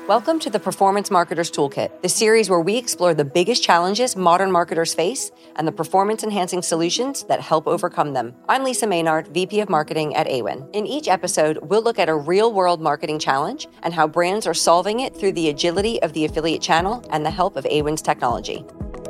Welcome to the Performance Marketers Toolkit, the series where we explore the biggest challenges modern marketers face and the performance-enhancing solutions that help overcome them. I'm Lisa Maynard, VP of Marketing at Awin. In each episode, we'll look at a real-world marketing challenge and how brands are solving it through the agility of the affiliate channel and the help of Awin's technology.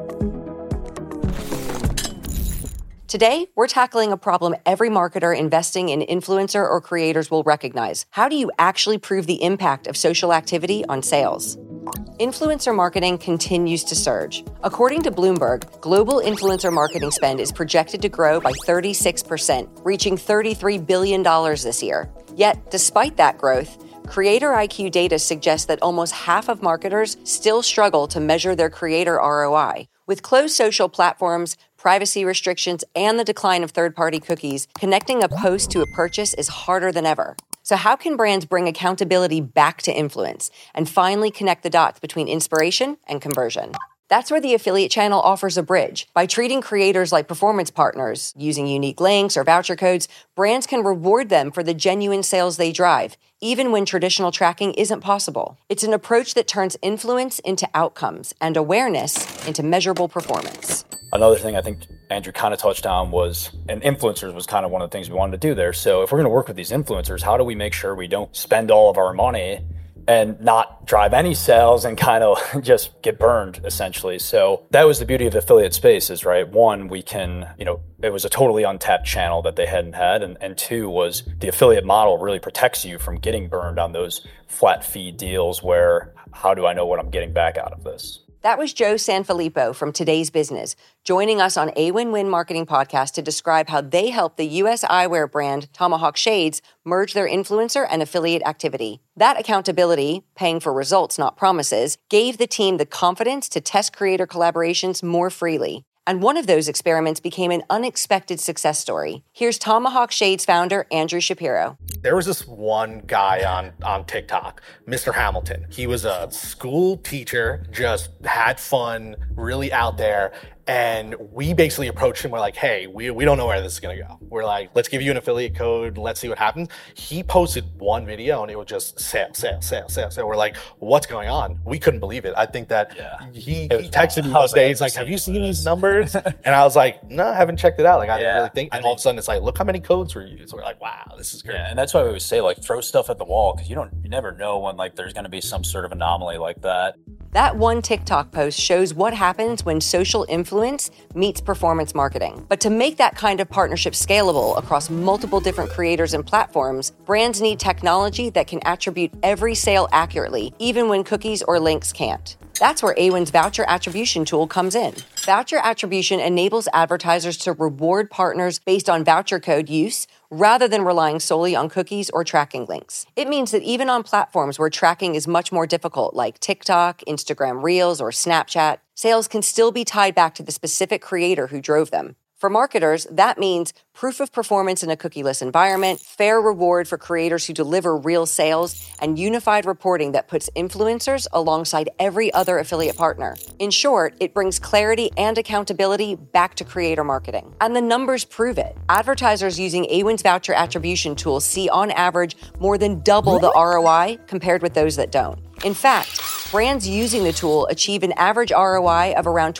Today, we're tackling a problem every marketer investing in influencer or creators will recognize. How do you actually prove the impact of social activity on sales? Influencer marketing continues to surge. According to Bloomberg, global influencer marketing spend is projected to grow by 36%, reaching $33 billion this year. Yet, despite that growth, Creator IQ data suggests that almost half of marketers still struggle to measure their creator ROI. With closed social platforms, privacy restrictions, and the decline of third-party cookies, connecting a post to a purchase is harder than ever. So how can brands bring accountability back to influence and finally connect the dots between inspiration and conversion? That's where the affiliate channel offers a bridge. By treating creators like performance partners, using unique links or voucher codes, brands can reward them for the genuine sales they drive, even when traditional tracking isn't possible. It's an approach that turns influence into outcomes and awareness into measurable performance. Another thing I think Andrew kind of touched on was, and influencers was kind of one of the things we wanted to do there. So if we're going to work with these influencers, how do we make sure we don't spend all of our money and not drive any sales and kind of just get burned, essentially? So that was the beauty of the affiliate space is, right, one, we can, it was a totally untapped channel that they hadn't had. And two was the affiliate model really protects you from getting burned on those flat fee deals where, how do I know what I'm getting back out of this? That was Joe Sanfilippo from Today's Business, joining us on Awin Win Marketing Podcast to describe how they helped the U.S. eyewear brand Tomahawk Shades merge their influencer and affiliate activity. That accountability, paying for results, not promises, gave the team the confidence to test creator collaborations more freely. And one of those experiments became an unexpected success story. Here's Tomahawk Shades founder Andrew Shapiro. There was this one guy on TikTok, Mr. Hamilton. He was a school teacher, just had fun, really out there. And we basically approached him. We're like, hey, we don't know where this is going to go. We're like, let's give you an affiliate code. Let's see what happens. He posted one video and it was just sale. We're like, what's going on? We couldn't believe it. I think that he texted me those days, like, have you seen these numbers? And I was like, no, I haven't checked it out. Like, I didn't really think. And all of a sudden it's like, look how many codes were used. We're like, wow, this is great. Yeah, and that's why we always say, like, throw stuff at the wall because you never know when, like, there's going to be some sort of anomaly like that. That one TikTok post shows what happens when social influence meets performance marketing. But to make that kind of partnership scalable across multiple different creators and platforms, brands need technology that can attribute every sale accurately, even when cookies or links can't. That's where Awin's voucher attribution tool comes in. Voucher attribution enables advertisers to reward partners based on voucher code use rather than relying solely on cookies or tracking links. It means that even on platforms where tracking is much more difficult, like TikTok, Instagram Reels, or Snapchat, sales can still be tied back to the specific creator who drove them. For marketers, that means proof of performance in a cookieless environment, fair reward for creators who deliver real sales, and unified reporting that puts influencers alongside every other affiliate partner. In short, it brings clarity and accountability back to creator marketing. And the numbers prove it. Advertisers using Awin's voucher attribution tool see on average more than double the ROI compared with those that don't. In fact, brands using the tool achieve an average ROI of around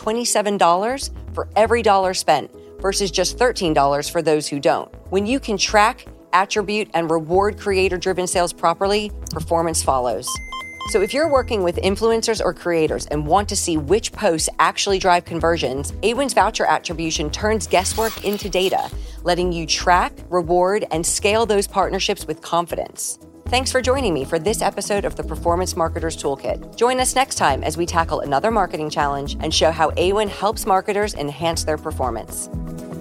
$27 for every dollar spent, versus just $13 for those who don't. When you can track, attribute, and reward creator-driven sales properly, performance follows. So if you're working with influencers or creators and want to see which posts actually drive conversions, Awin's voucher attribution turns guesswork into data, letting you track, reward, and scale those partnerships with confidence. Thanks for joining me for this episode of the Performance Marketers Toolkit. Join us next time as we tackle another marketing challenge and show how Awin helps marketers enhance their performance.